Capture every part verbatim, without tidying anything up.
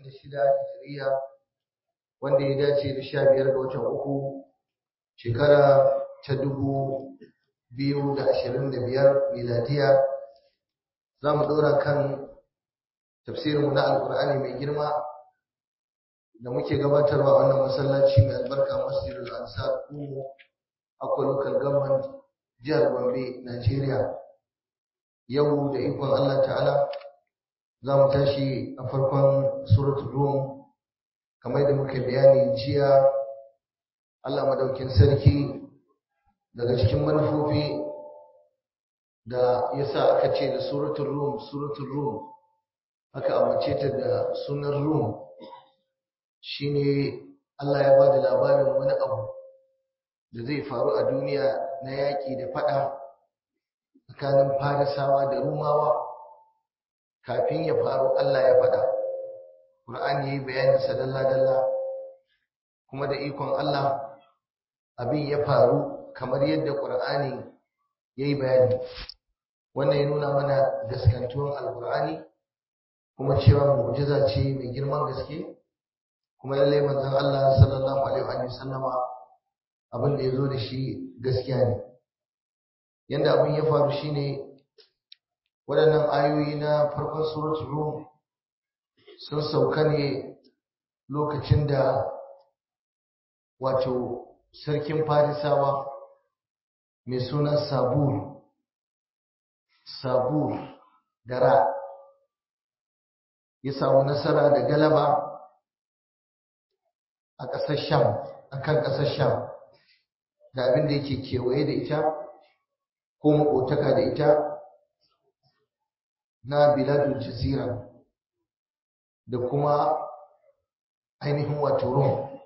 da shida hijiriya wanda ya dace da sha biyar ga watan uku shekara ta dubu biyu da ashirin da biyar miladiya. Za mu ɗora kan tafsirinmu na alkur'ani mai girma da muke gabatarwa a wannan masallaci mai albarka masjidul ansar kumo akwai local government jihar Gombe Najeriya. Yau da ikon Allah ta'ala za mu tashi a farkon suratul rum kamar da muka bayani jiya. Allah madaukin sarki daga cikin manufofi da yasa aka ce da suratul rum suratul rum aka ambace ta da sunan rum shine Allah ya bada labarin wani abu da zai faru a duniya na yaƙi da fada tsakanin farisawa da rumawa. Kafin ya faru Allah ya fada, Qur'ani yayi bayanin sa dalla dalla, kuma da ikon Allah abin ya faru kamar yadda Qur'ani yayi bayani. Wannan ya nuna mana gaskantuwar Al-Qur'ani kuma cewa mu'jiza ce mai girman gaske, kuma lallai manzon Allah sallallahu alaihi wa sallama abin da yazo da shi gaskiya ne. Yanda abin ya faru shine waɗannan ayoyi na farkon suratul rum sun sauka ne lokacin da wato sarkin farisawa mai suna sabur sabur dara ya samu nasara da galaba a ƙasar sham akan ƙasar sham da abin da yake kewaye da ita ko makotaka da ita na biladul jazira da kuma ainihin wato rum.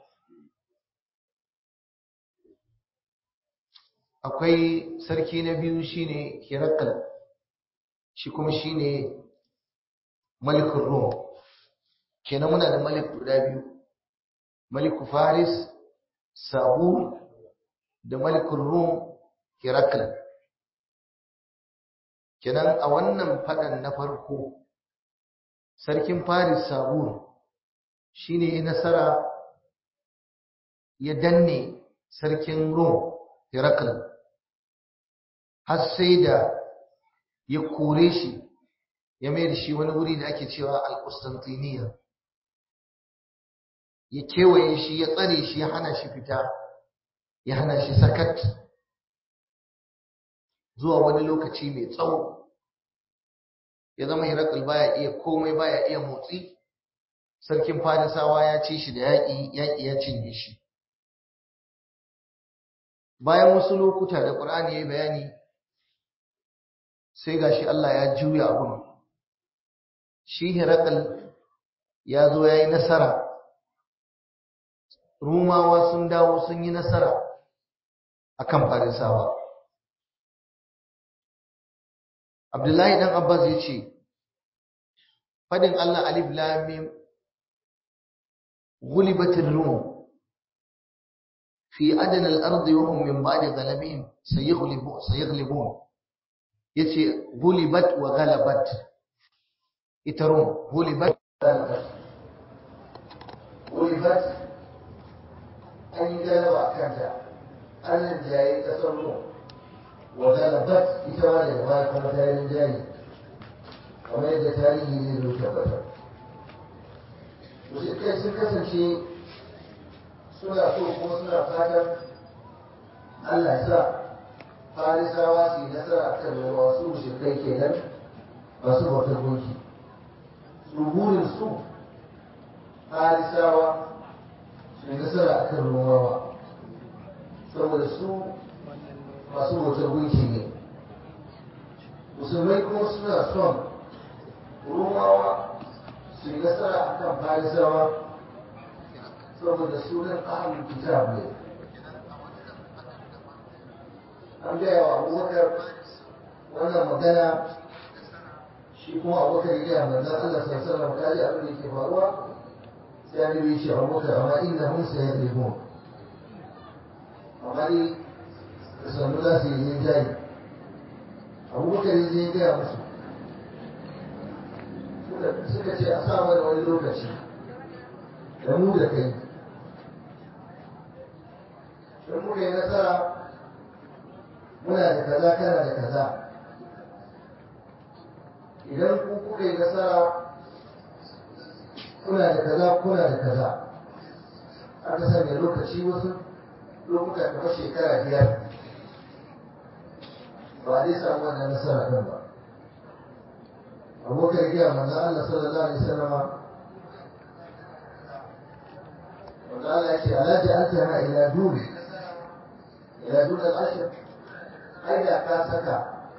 Akwai sarki na biyu shine Herakl, shi kuma shine malikul rum. Kenan muna da malik guda biyu, maliku faris sabur da malikul rum Herakl. Kenan a wannan fadan na farko sarkin faris sabur shine ya nasara ya danne sarkin rum Herakl har sai da ya kore shi ya mai da shi wani wuri da ake cewa al-Qustantiniya, ya kewaye shi ya tsare shi ya hana shi fita ya hana shi sakat zuwa wani lokaci mai tsawo. Ya zama Herakl baya iya komai, baya iya motsi. Sarkin Farisawa ya ci shi da yaƙi, yaƙi ya cinye shi. Bayan wasu lokuta da Qur'ani ya yi bayani, sai gashi Allah ya juya abun. Shi Herakl ya zo ya yi nasara, Rumawa sun dawo sun yi nasara akan Farisawa. Abdullahi dan Abbas ya ce, fadin Allah alif lam mim ghulibatir rum fi adna al-ard wa hum min ba'di ghalabihim sayaghlibun sayaghlibun, yace ghulibat wa ghalabat. Ita rum ghulibat ghulibat an yi galaba kanta, an jaye kasar rum, wa ghalabat ita ma da ba kuma tayin jayi kamar yadda tarihi ne zo tabbatar. Mushrikai sun kasance suna so kuma suna fatan Allah ya sa Farisawa su yi nasara kan wasu mushrikai kenan masu bautar gunki. Su burin su Farisawa su yi nasara kan Romawa saboda su masu bautar gunki ne. Musulmai kuma suna son Romawa su yi nasara a kan Farisawa saboda sunan ahlul kitab ne. An gaya wa Abubakar wannan magana, shi kuma Abubakar ya gaya manzon Allah sallallahu alaihi wasallam kaji abin da yake faruwa, sai ya nabi shi Abubakar amma innahum sayaghlibun, amma dai da sannu za su yi jayi. Abubakar ya je ya gaya musu, suka ce a sa mana wani lokaci da mu da kai. Don muka yi nasara muna da kaza kana da kaza. Idan ku kuka yi nasara kuna da kaza kuna da kaza. Aka sanya lokaci wasu lokuta kamar shekara biyar ba dai samu wannan nasara ɗin ba. Abokan giya manzan Allah sallallahu alaihi wasallam manzan Allah ya ce alaji an tana ila duri ila duri al'ashir ai da ka saka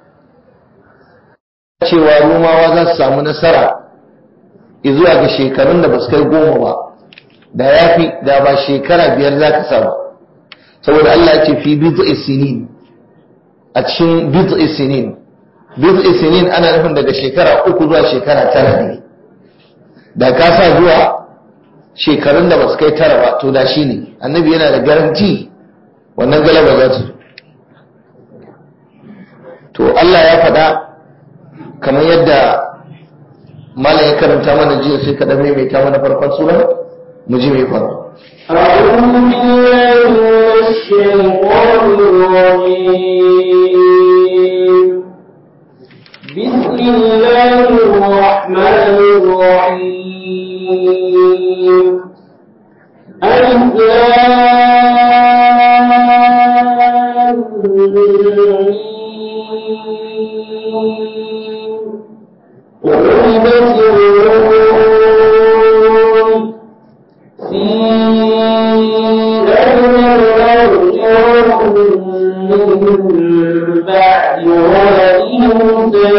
cewa rumawa za su samu nasara zuwa ga shekarun da ba su kai goma ba, da ya fi da ba shekara biyar za ka samu, saboda Allah ya ce fi bid'i sinin, a cikin bid'i sinin bid'i sinin ana nufin daga shekara uku zuwa shekara tara ne, da ka sa zuwa shekarun da ba su kai tara ba to da shi ne annabi yana da garanti wannan galaba za su. To Allah ya faɗa kamar yadda malam ya karanta mana jiya, sai ka dan maimaita mana farkon sura mu ji mai faru. أعوذ بالله من الشيطان الرجيم بسم الله الرحمن الرحيم ألف لام ميم غلبت الروم في أدنى الأرض من بعد غلبهم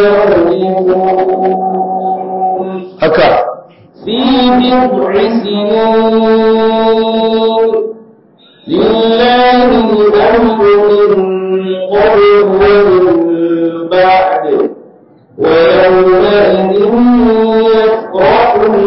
سيغلبون haka في بضع سنين لله الأمر من قبل ومن بعد ويومئذ يفرح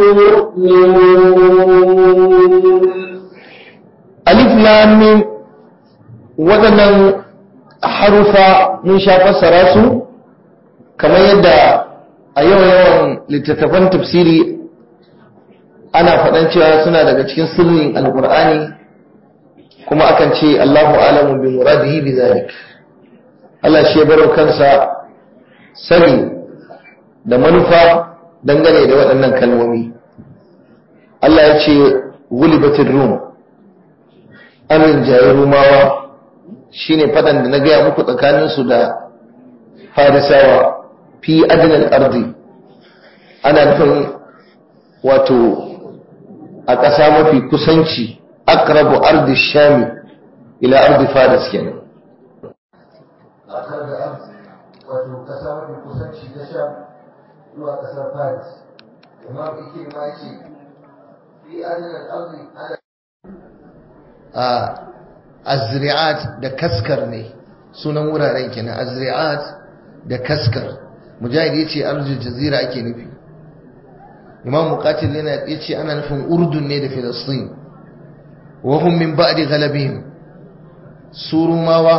المؤمنون. alif lam mim waɗannan harufa mun sha fassara su kamar yadda a yawan littattafan tafsiri ana faɗan cewa suna daga cikin sirrin alkur'ani, kuma akan ce Allahu alamu bi muradihi bi zalik. Allah shi ya baro kansa sani da manufa dangane da waɗannan kalmomi. Allah ya ce gulibatir rum, an rinjaye rumawa, shine faɗan da na gaya muku tsakaninsu da farisawa fi adnal ardi, ana nufin wato a ƙasa mafi kusanci, aqrabu ardi shami ila ardi faris kenan. Akar da ardi wato ƙasa mafi kusanci da sham zuwa ƙasar faris. Imam Ikirma ya ce fi adnal ardi ana a azri'at da kaskar ne sunan wuraren kenan, azri'at da kaskar. Mujahid yace arjul jazira ake nufi. Imam Muqatil yana yace ana nufin Urdun ne da Filistin. Wa hum min ba'di ghalabihim, surumawa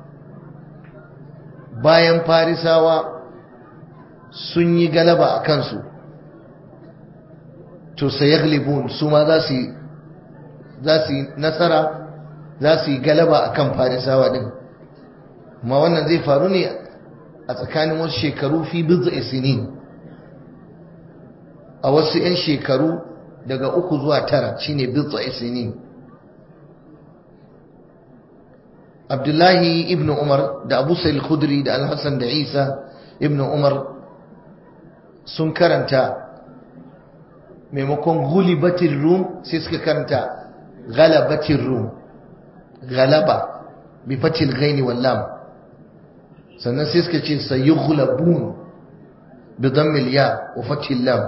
bayan farisawa sun yi galaba a kansu, to sayaglibun su ma za su za su yi nasara, za su yi galaba akan farisawa din. Ma wannan zai faru ne a tsakanin wasu shekaru fi bid'i sinin, a wasu 'yan shekaru daga uku zuwa tara shine bid'i sinin. Abdullahi ibn Umar da Abu Sa'id al-Khudri da Al-Hasan da Isa ibn Umar sun karanta maimakon gulibatir rum sai suka karanta galabatir rum, galaba bi fatil ghaini wal lam, sannan sai suka ce sayughlabun bi dammil ya wa fatil lam.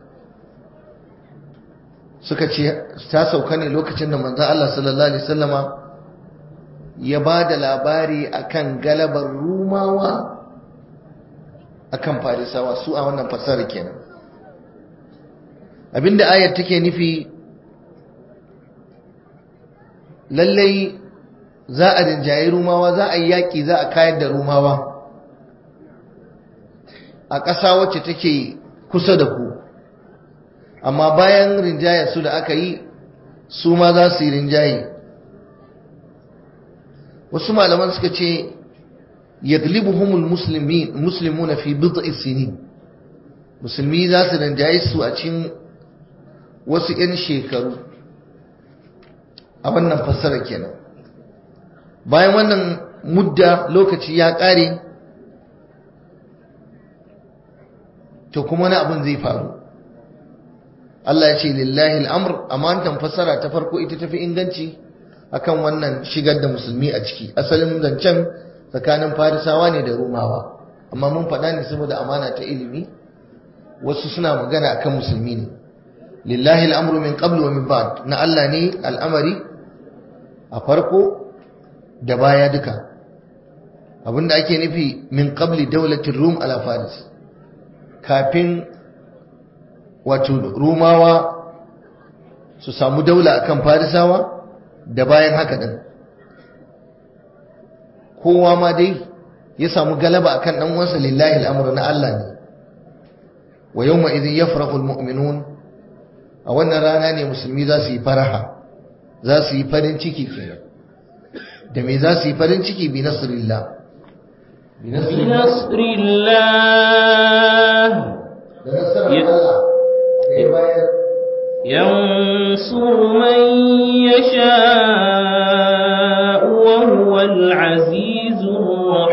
Suka ce ta sauka ne lokacin da manzon Allah sallallahu alaihi wasallama ya ba da labari akan galabar rumawa akan farisawa, su a wannan fasara kenan. Abinda ayar take nufi, lallai za a rinjaye rumawa, za a yi yaƙi, za a kayar da rumawa a ƙasa wacce take kusa da ku, amma bayan rinjaya su da aka yi su ma za su yi rinjaye. wasu malaman suka ce yaglibuhumul muslimin muslimuna fi bid'i sinin, musulmi za su rinjaye su a cikin wasu 'yan shekaru. a wannan fassara kenan. bayan wannan mudda lokaci ya ƙare, to kuma wani abin zai faru. Allah ya ce lillahi al'amr, amma an fassara ta farko ita tafi inganci akan wannan shigar da musulmi a ciki. asalin zancen tsakanin farisawa ne da rumawa, amma mun faɗa ne saboda amana ta ilimi, wasu suna magana akan musulmi ne. lillahi al'amru min qablu wa min ba'd, na Allah ne al'amari a farko da baya duka. abinda ake nufi min qabli daulatin rum ala faris, kafin wato rumawa su samu daula akan farisawa, da bayan haka din kowa ma dai ya samu galaba akan dan uwansa, lillahi al'amru na Allah ne. wa yawma idhin yafrahu almu'minun, a wannan rana ne musulmi za su yi faraha, za su yi farin ciki kenan. da me za su yi farin ciki? bi nasrillah, bi nasrillah, da nasarar Allah da ya bayar. yansuru man yasha'u wa huwal azizur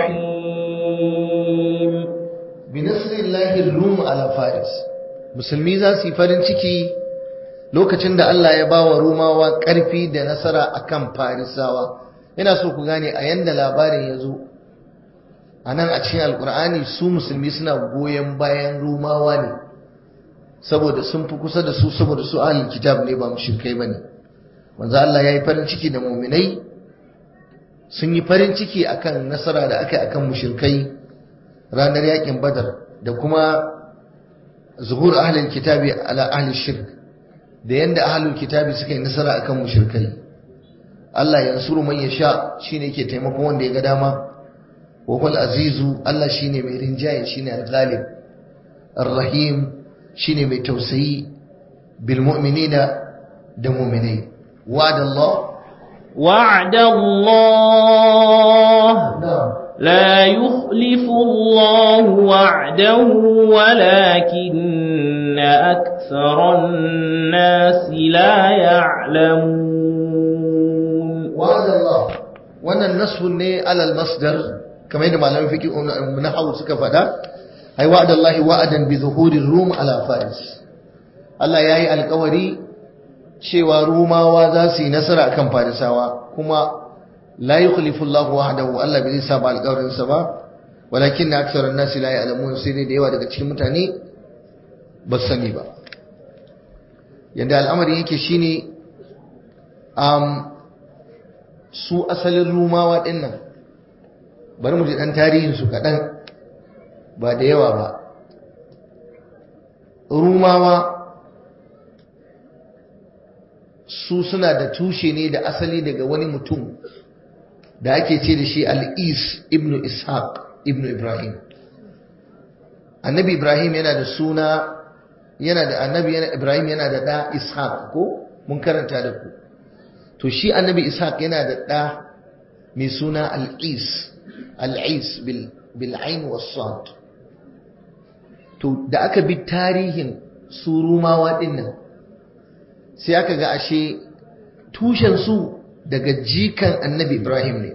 rahim. bi nasrillahi rum ala faris, musulmi za su yi farin ciki lokacin da Allah ya bawa rumawa ƙarfi da nasara akan farisawa. ina so ku gane a yanda labarin ya zo a nan a cikin alkur'ani, su musulmi suna goyon bayan rumawa ne saboda sun fi kusa da su, saboda su ahlul kitab ne, ba mushrikai bane. manzo Allah yayi farin ciki da mu'minai, sun yi farin ciki akan nasara da aka yi akan mushrikai ranar yakin badar, da kuma zuhur ahlul kitabi ala ahli shirk, da yanda ahlul kitabi suka yi nasara akan mushrikai. Allah yansuru man yasha, shine yake taimakon wanda ya ga dama. wa huwal azizu, Allah shine mai rinjaye, shine al-ghalib. ar-rahim, shine mai tausayi bil mu'minina, da mu'minai. wa'ada Allah wa'ada Allah la yukhlifu Allah wa'dahu walakinna aktharan nasi la ya'lamun. wa'ada Allah, wannan nasbun ne alal masdar, kamar yadda malamin fiqh na hawu suka faɗa. ai wa'ada Allah wa'adan bi zuhurir rum ala faris, Allah yayi alƙawari cewa rumawa za su yi nasara akan farisawa, kuma la yukhlifu Allah wahdahu, Allah bai saba alƙawarin sa ba. walakin aktharun nasi la ya'lamun, sai dai da yawa daga cikin mutane ba su sani ba. yanda al'amari yake shine um su asalin rumawa dinnan, bari mu ji dan tarihin su kadan, ba da yawa ba. rumawa su suna da tushe ne da asali daga wani mutum da ake ce da shi al-Is ibn Ishaq ibn Ibrahim. annabi Ibrahim yana da suna, yana da annabi yana Ibrahim yana da da Ishaq, ko mun karanta da ku. to shi annabi Ishaq yana da da mai suna al-Is, al-Is bil bil ain was sad. to da aka bi tarihin su rumawa dinnan, sai aka ga ashe tushen su daga jikan annabi Ibrahim ne.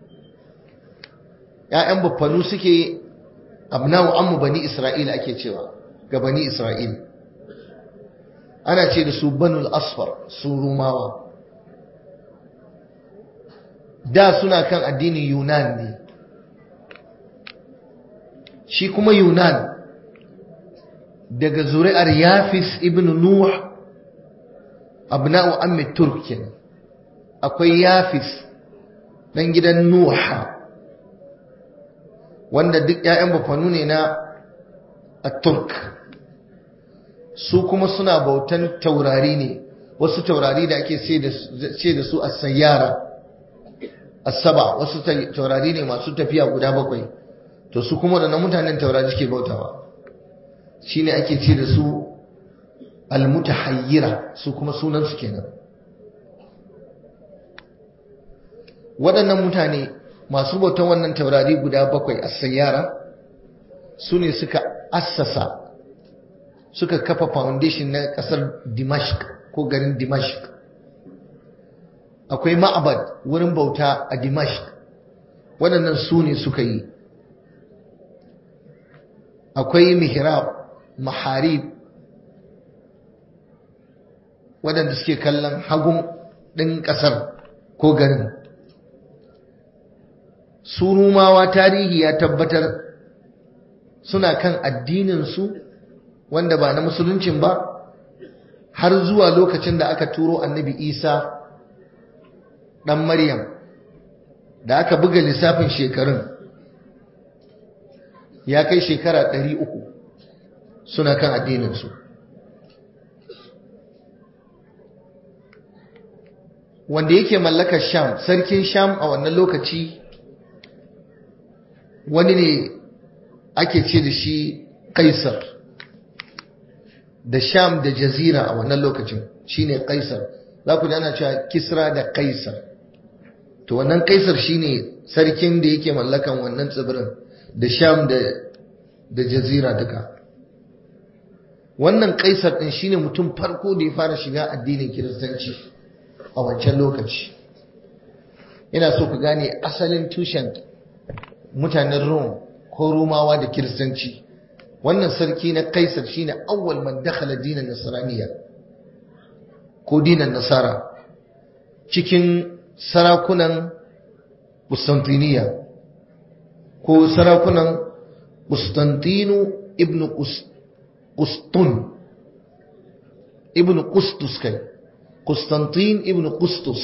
‘ya'yan baffanu suke, abnawu ammu bani Isra'il ake cewa, ga bani Isra'il. ana ce da su banul asfar, su rumawa. da suna kan addinin Yunan ne. shi kuma Yunan daga zuri'ar Yafis ibn Nuh, abna'u ammi Turkin. akwai Yafis dan gidan Nuha, wanda duk ƴaƴan bafanu ne na at-Turk. su kuma suna bautan taurari ne, wasu taurari da ake ce da su as-sayyara as-saba, wasu taurari ne masu tafiya guda bakwai. to su kuma da mutanen taurari suke bautawa, shine ake ce da su al-mutahayyira, su kuma sunan su kenan. waɗannan mutane masu bautan wannan taurari guda bakwai a sayyara su ne suka assasa suka kafa foundation na ƙasar Dimashq ko garin Dimashq. Akwai ma'abad wurin bauta a Dimashq, waɗannan su ne suka yi. Akwai mihrab, maharib, waɗanda suke kallon hagun ɗin ƙasar ko garin. Su Rumawa tarihi ya tabbatar suna kan addininsu wanda ba na musuluncin ba har zuwa lokacin da aka turo annabi Isa ɗan Maryam, da aka buga lissafin shekarun ya kai shekara ɗari uku suna kan addininsu. Wanda yake mallakar Sham, sarkin Sham a wannan lokaci wani ne ake ce da shi Kaisar, da Sham da Jazira a wannan lokacin shine Kaisar. Za ku ji ana cewa Kisra da Kaisar. To wannan Kaisar shine sarkin da yake mallakan wannan tsibirin da Sham da da Jazira duka. Wannan Kaisar din shine mutum farko da ya fara shiga addinin Kiristanci a wancan lokaci. Ina so ku gane asalin tushen mutanen Rome ko Romawa da Kiristanci. Wannan sarki na Kaisar shine awwal man dakhala dinan Nasraniya ko dinan Nasara cikin sarakunan Constantiniya ko sarakunan Constantinu ibn Qustun ibn Qustus kai Constantine ibn Qustus.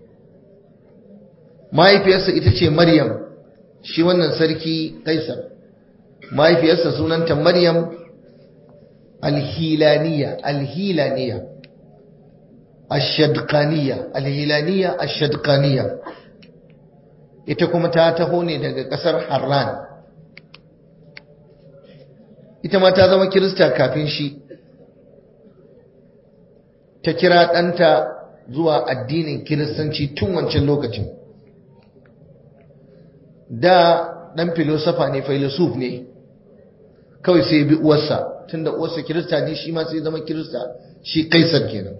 Mahaifiyarsa ita ce Maryam, shi wannan sarki Kaisar. Mahaifiyarsa sunanta Maryam Al-Hilaniya, Al-Hilaniya, Ash-Shadqaniya, Al-Hilaniya, Ash-Shadqaniya. Ita kuma ta taho ne daga ƙasar Harran. Ita ma ta zama Kirista kafin shi. Ta kira ɗanta zuwa addinin Kiristanci tun wancan lokacin. Da ɗan filosofa ne, filosof ne, kawai sai bi uwarsa, tunda uwarsa Kirista ne shi ma sai zama Kirista, shi Kaisar kenan.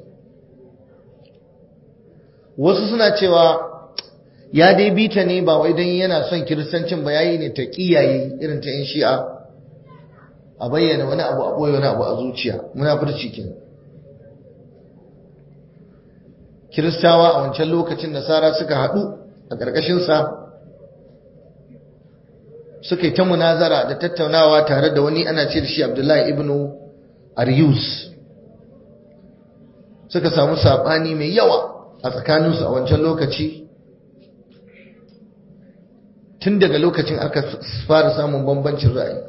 Wasu suna cewa ya dai bi ta ne ba wai don yana son Kiristancin ba, yayi ne ta kiyaye irin ta ‘yan Shi'a, a bayyana wani abu a ɓoye wani abu a zuciya, munafurci kenan. Kiristawa a wancan lokacin Nasara suka haɗu a ƙarƙashinsa suka yi ta munazara da tattaunawa tare da wani ana ce da shi Abdullahi ibn Aryus. Suka samu saɓani mai yawa a tsakaninsu a wancan lokaci. Tun daga lokacin aka fara samun bambancin ra'ayi.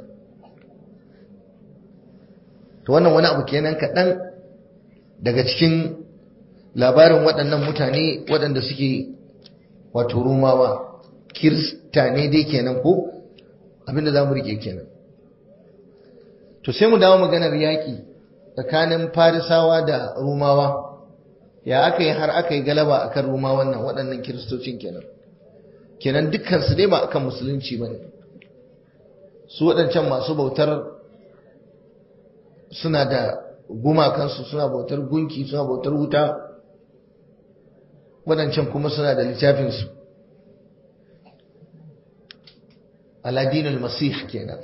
To wannan wani abu kenan kaɗan daga cikin labarin waɗannan mutane waɗanda suke wato Rumawa. Kirista ne dai kenan ko abinda za mu rike kenan. To sai mu dawo maganar yaƙi tsakanin Farisawa da Rumawa. Ya aka yi har aka yi galaba akan Rumawan nan, waɗannan Kiristocin kenan. Kenan dukkansu dai ba akan musulunci ba ne. Su waɗancan masu bautar suna da gumakansu, suna bautar gunki, suna bautar wuta. Waɗancan kuma suna da littafinsu. Aladinul Masih kenan.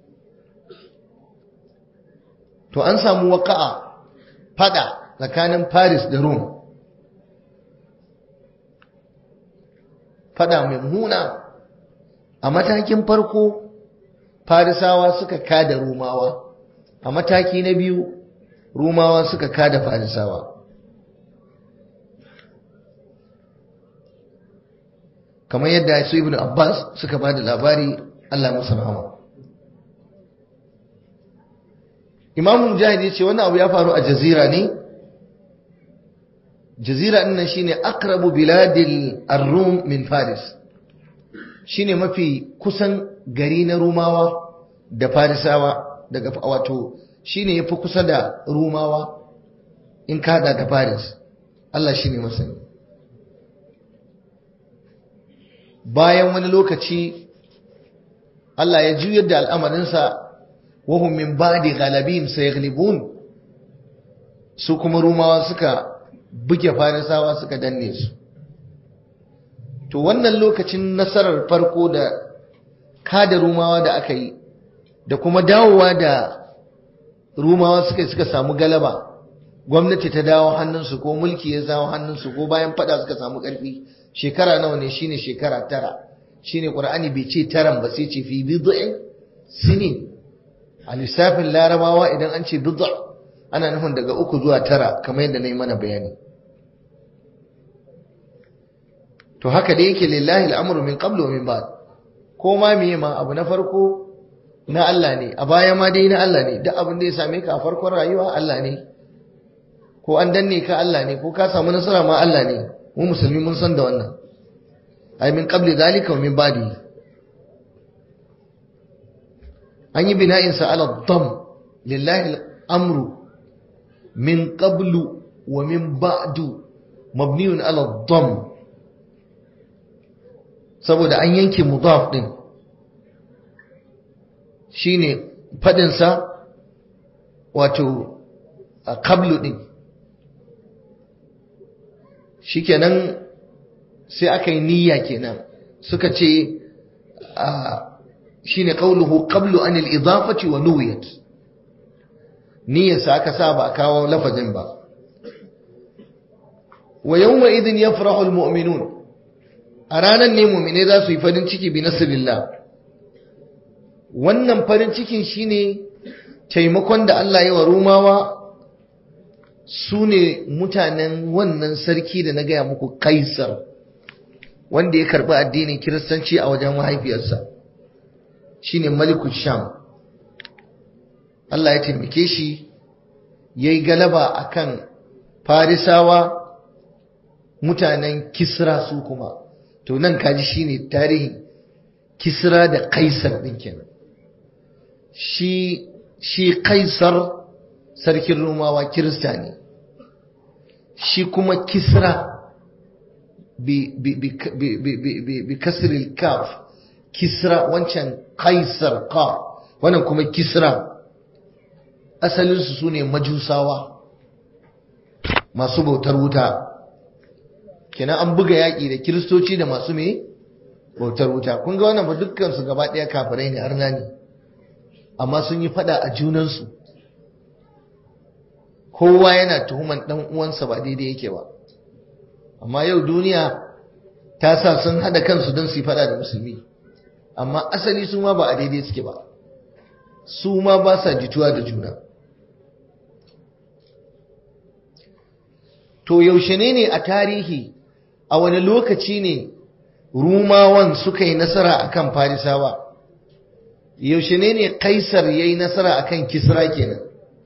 To an samu waka'a fada tsakanin Paris da Rome. Fada mai muna. A matakin farko Farisawa suka kada Rumawa. A mataki na biyu Rumawa suka kada Farisawa. Kamar yadda su Ibn Abbas suka ba da labari, Allah musu rahama. Imam Mujahid ya ce wannan abu ya faru a Jazira ne. Jazira ɗin nan shine aqrabu biladil ar-Rum min Faris. Shine mafi kusan gari na Rumawa da Farisawa daga wato shine yafi kusa da Rumawa in ka hada da Faris. Allah shine masani. bayan wani lokaci Allah ya juyar da al'amarinsa wahum min ba'di ghalabin sayaghlibun, su kuma rumawa suka buge farisawa suka danne su. To wannan lokacin nasarar farko da kada rumawa da aka yi da kuma dawowa da rumawa suka suka samu galaba, gwamnati ta dawo hannunsu ko mulki ya dawo hannunsu ko bayan fada suka samu ƙarfi, shekara nawa ne? Shine shekara tara. Shine Qur'ani bai ce taran ba sai ce fi bid'in sinin. A lissafin larabawa idan an ce bid'a ana nufin daga uku zuwa tara kamar yadda na yi mana bayani. To haka da yake lillahi al'amru min qablu wa min ba'd, ko ma meye ma abu na farko na Allah ne, a baya ma dai na Allah ne. Duk abin da ya same ka a farkon rayuwa Allah ne, ko an danne ka Allah ne, ko ka samu nasara ma Allah ne. Mu musulmi mun san da wannan. Ai min qabli zalika wa min ba'di. An yi bina'in sa ala dam, lillahi al'amru min qablu wa min ba'du mabniun ala dam, saboda an yanke mudaf din, shine fadin sa wato qablu din. Shikenan sai aka yi niyya kenan, suka ce shine qawluhu qablu an al-idafati wa nuwiyat, niyyarsa aka sa ba a kawo lafazin ba. Wa yawma idhin yafrahu al-mu'minun, a ranar ne mu'mine za su yi farin ciki bi nasrillah. Wannan farin cikin shine taimakon da Allah ya wa Rumawa, su ne mutanen wannan sarki da na gaya muku, Kaisar, wanda ya karɓi addinin Kiristanci a wajen mahaifiyarsa, shine Malikul Sham. Allah ya taimake shi yayi galaba akan Farisawa mutanen Kisra su kuma. To nan kaji shine tarihin Kisra da Kaisar din kenan. Shi shi Kaisar sarkin Romawa Kirista ne, shi kuma Kisra bi bi bi bi bi bi bi kasril kaf, Kisra wancan Kaisar ka, wannan kuma Kisra. Asalin su sune Majusawa masu bautar wuta. Kenan an buga yaki da Kiristoci da masu me bautar wuta. Kun ga wannan ba dukkan su gaba daya kafirai ne, arna ne, amma sun yi fada a junansu. Kowa yana tuhuman dan uwansa ba daidai yake ba. Amma yau duniya ta sa sun hada kansu don su fada da musulmi, amma asali su ma ba a daidai suke ba, su ma ba sa jituwa da juna. To yaushe ne ne a tarihi, a wani lokaci ne Rumawan suka yi nasara akan Farisawa? Yaushe ne ne Kaisar yayi nasara akan Kisra kenan?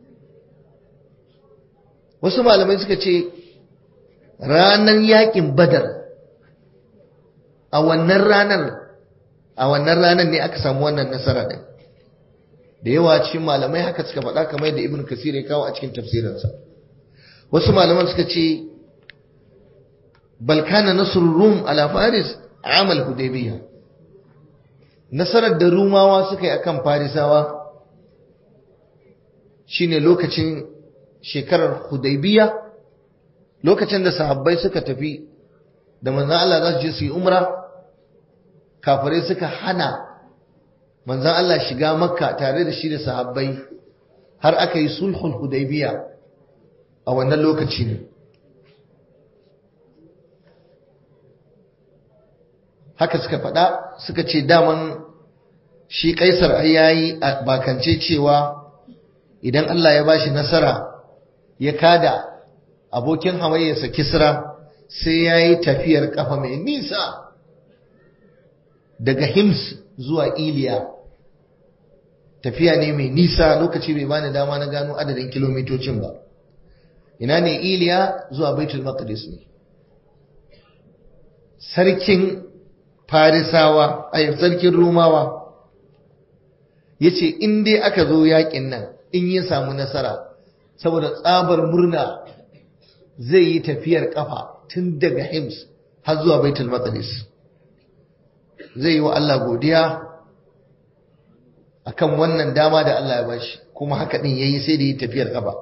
Wasu malamai suka ce ranar yakin Badar, a wannan ranar a wannan ranar ne aka samu wannan nasara din. Da yawa cikin malamai haka suka faɗa, kamar yadda Ibn Kasir ya kawo a cikin tafsirinsa. Wasu malaman suka ce bal kana nasrul rum ala faris amal hudaybiyah, nasarar da Rumawa suka yi akan Farisawa shine lokacin shekarar Hudaybiyah, lokacin da sahabbai suka tafi da manzon Allah za su je su yi umra, kafirai suka hana manzon Allah shiga Makka tare da shi da sahabbai, har aka yi sulhul Hudaybiyah a wannan lokaci ne. Haka suka faɗa, suka ce daman shi Kaisar ai yayi bakance cewa idan Allah ya bashi nasara ya kada abokin hamayyarsa Kisra, sai yayi tafiyar kafa mai nisa daga Hims zuwa Iliya. Tafiya ne mai nisa, lokaci bai bani dama na gano adadin kilomitocin ba. Ina ne Iliya? Zuwa Baitul Maqdis ne. Sarkin Farisawa, ay sarkin Rumawa yace in dai aka zo yakin nan, in ya samu nasara, saboda tsabar murna zai yi tafiyar kafa tun daga Hims har zuwa Baitul Maqdis. zai yi wa Allah godiya akan wannan dama da Allah ya bashi, kuma haka din yayi sai da yi tafiyar kafa.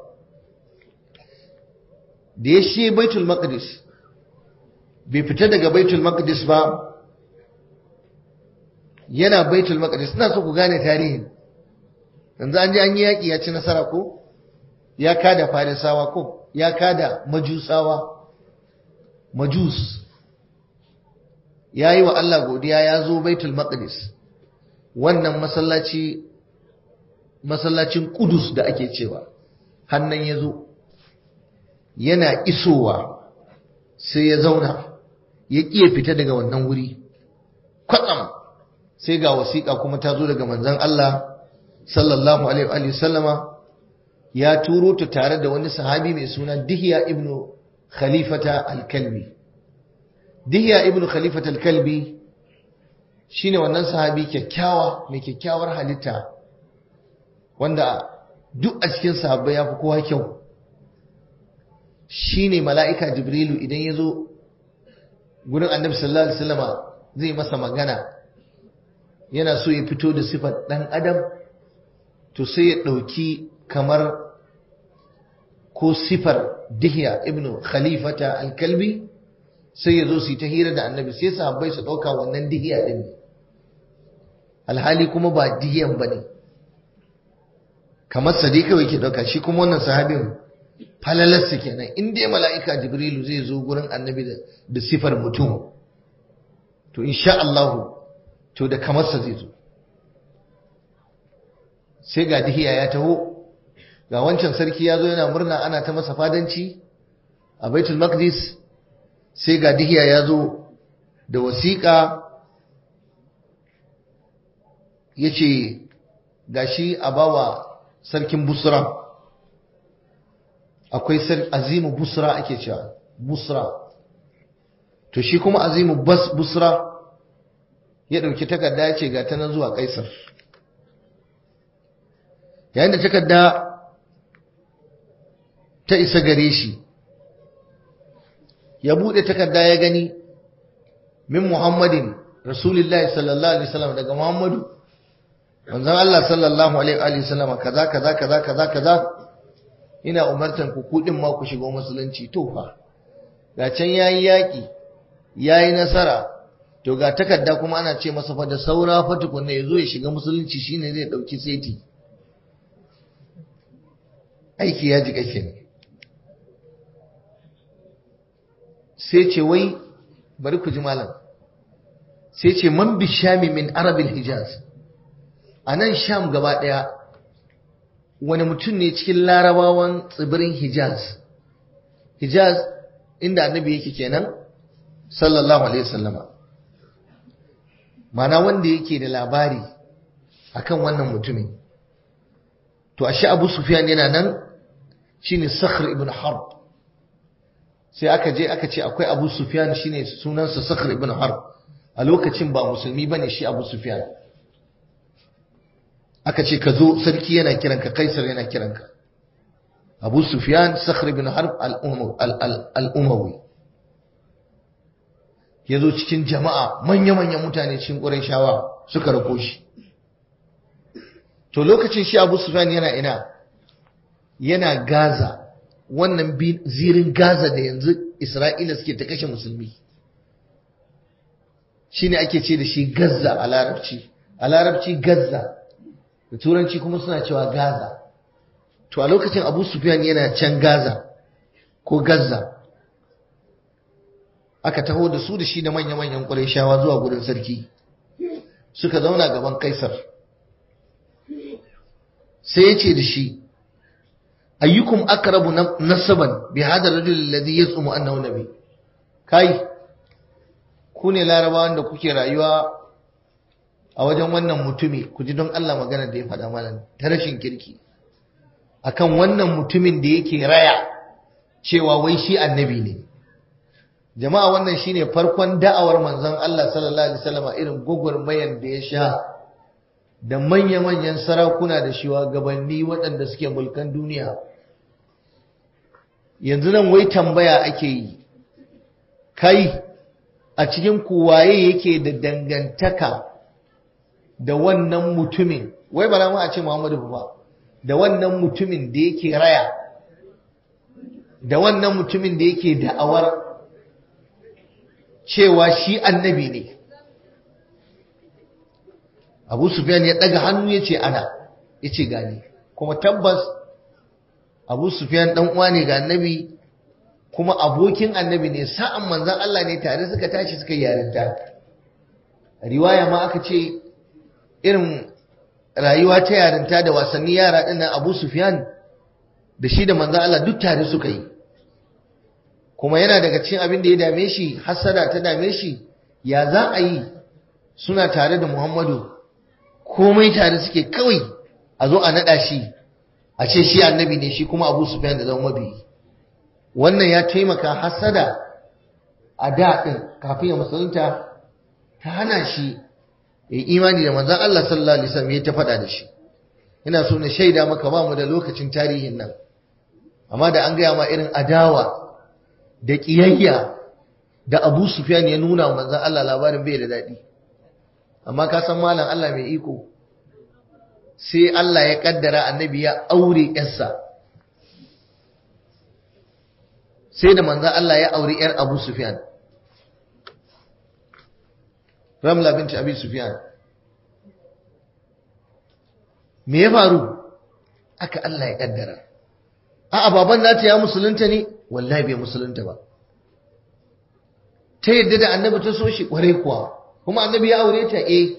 Da ya shi Baitul Maqdis bai fita daga Baitul Maqdis ba, yana Baitul Maqdis. Ina so ku gane tarihin. Yanzu an ji an yi yaƙi ya ci nasara ko? Ya kada Farisawa ko? Ya kada Majusawa. Majus. Ya yi wa Allah godiya ya zo Baitul Maqdis. Wannan masallaci, masallacin Qudus da ake cewa, hannan ya zo. Yana isowa sai ya zauna, ya ƙiya fita daga wannan wuri. Kwatsam sai ga wasiƙa kuma ta zo daga manzon Allah sallallahu alaihi wa sallama, ya turo ta tare da wani sahabi mai suna Dihya ibn Khalifata al-Kalbi. Dihya ibn Khalifata al-Kalbi shine wannan sahabi kyakkyawa, mai kyakkyawar halitta, wanda duk a cikin sahabbai ya fi kowa kyau. Shine mala'ika Jibrilu idan ya zo gurin Annabi sallallahu alaihi wasallama zai masa magana, yana so ya fito da sifar ɗan adam, to sai ya ɗauki kamar ko sifar Dihya ibn Khalifata al-Kalbi, sai ya zo su yi ta hira da Annabi, sai sahabbai su ɗauka wannan Dihya ɗin ne, alhali kuma ba Dihyan ba ne, kamar sa dai kawai ke ɗauka. Shi kuma wannan sahabin falalarsa kenan, in dai mala'ika Jibrilu zai zo gurin Annabi da sifar mutum, to insha Allahu to da kamarsa zai zo. Sai ga Dihya ya taho, ga wancan sarki ya zo yana murna, ana ta masa fadanci a Baitul Maqdis. Sai ga Dihya ya zo da wasiƙa, ya ce ga shi a bawa sarkin Busra. Akwai Azimu Busra ake cewa, Busra. To shi kuma Azimu Bas Busra ya ɗauki takarda ya ce ga ta nan zuwa Kaisar. Yayin da takarda ta isa gare shi, ya buɗe takarda ya gani, min Muhammadin Rasulullahi sallallahu alaihi wasallam, daga Muhammadu manzon Allah sallallahu alaihi wasallam, kaza kaza kaza kaza kaza, ina umartan ku kudin ma ku shigo musulunci. To fa ga can yayi yaki, yayi nasara, to ga takarda kuma ana ce masa fa da saura fa tukunna yazo ya shiga musulunci, shine zai dauki saiti. Aiki ya ji kake ne. Sai ce wai bari ku ji malam, sai ce man bi shami min arabil hijaz, anan sham gaba daya wani mutum ne cikin larabawan tsibirin hijaz. Hijaz inda annabi yake kenan sallallahu alaihi wasallama, mana wanda yake da labari akan wannan mutumin. To ashe Abu Sufyan yana nan, shine Sakhr ibn Harb. Sai aka je aka ce akwai Abu Sufyan, shine sunansa Sakhr ibn Harb. A lokacin ba musulmi bane shi Abu Sufyan. Aka ce ka zo, sarki yana kiranka, Kaisar yana kiranka. Abu Sufyan Sakhr ibn Harb al-Umawi ya zo cikin jama'a, manya-manyan mutane cikin Qurayshawa suka rako shi. To lokacin shi Abu Sufyan yana ina? Yana Gaza, wannan zirin Gaza da yanzu Isra'ila suke ta kashe musulmi. Shine ake ce da shi Gaza a Larabci. A Larabci Gaza, da Turanci kuma suna cewa Gaza. To a lokacin Abu Sufyan yana can Gaza ko Gaza. Aka taho da su da shi da manya-manyan Qurayshawa zuwa gurin sarki. Suka zauna gaban Kaisar. Sai ya ce da shi, ayyukum akrabu nasaban bi hadha ar-rajul alladhi yas'umu annahu nabi. Kai, ku ne Larabawan da kuke rayuwa a wajen wannan mutumi, ku ji don Allah magana da ya faɗa mana ta rashin kirki akan wannan mutumin da yake raya cewa wai shi annabi ne. Jama'a, wannan shine farkon da'awar manzon Allah sallallahu alaihi wasallam, irin gogormayan da ya sha da manya-manyan sarakuna da shugabanni waɗanda suke mulkan duniya. Yanzu nan wai tambaya ake yi, kai a cikin ku waye yake da dangantaka da wannan mutumin, wai ba mu a ce Muhammadu ba, da wannan mutumin da yake raya, da wannan mutumin da yake da'awar cewa shi annabi ne. Abu Sufyan ya daga hannu ya ce ana, ya ce gani, kuma tabbas Abu Sufyan dan uwa ne ga annabi, kuma abokin annabi ne, sa'an manzon Allah ne, tare suka tashi suka yi yarinta. Riwaya ma aka ce irin rayuwa ta yarinta da wasanni yara din nan Abu Sufyan da shi da manzon Allah duk tare suka yi. Kuma yana daga cikin abin da ya dame shi, hasada ta dame shi, ya za a yi suna tare da Muhammadu, komai tare suke, kawai a zo a naɗa shi a ce shi annabi ne, shi kuma Abu Sufyan da zama mabiyi. Wannan ya taimaka hasada a da ɗin kafin ya musulunta ta hana shi ya imani da manzon Allah sallallahu alaihi wasallam, ya ta faɗa da shi. Ina so na shaida maka ba mu da lokacin tarihin nan, amma da an gaya ma irin adawa da ƙiyayya da Abu Sufyan ya nuna wa manzon Allah, labarin bai da daɗi. Amma ka san malam Allah mai iko, sai Allah ya kaddara annabi ya aure yarsa, sai da manzon Allah ya aure yar Abu Sufyan, Ramla binti Abi Sufyan. Me ya faru? Aka Allah ya kaddara. A'a, baban nata ya musulunta ne? Wallahi bai musulunta ba. Ta yadda da annabi ta so shi kware kuwa, kuma annabi ya aure ta, eh.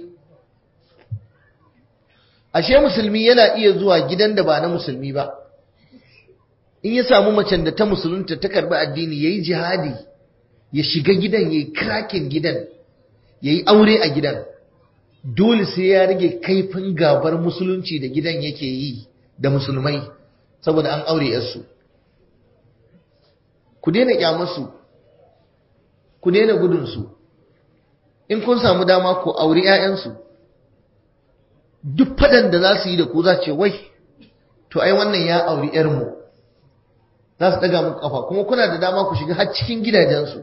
Ashe musulmi yana iya zuwa gidan da ba na musulmi ba. In ya samu macen da ta musulunta ta karbi addini, yayi jihadi, ya shiga gidan, yayi cracking gidan, yayi aure a gidan. Dole sai ya rage kaifin gabar musulunci da gidan yake yi da musulmai, saboda an aure yarsu. Ku daina kyamarsu, ku daina gudunsu. In kun samu dama ku auri 'ya'yansu, duk fadan da za su yi da ku za ce wai to ai wannan ya auri 'yarmu, za su daga muku kafa. Kuma kuna da dama ku shiga har cikin gidajensu,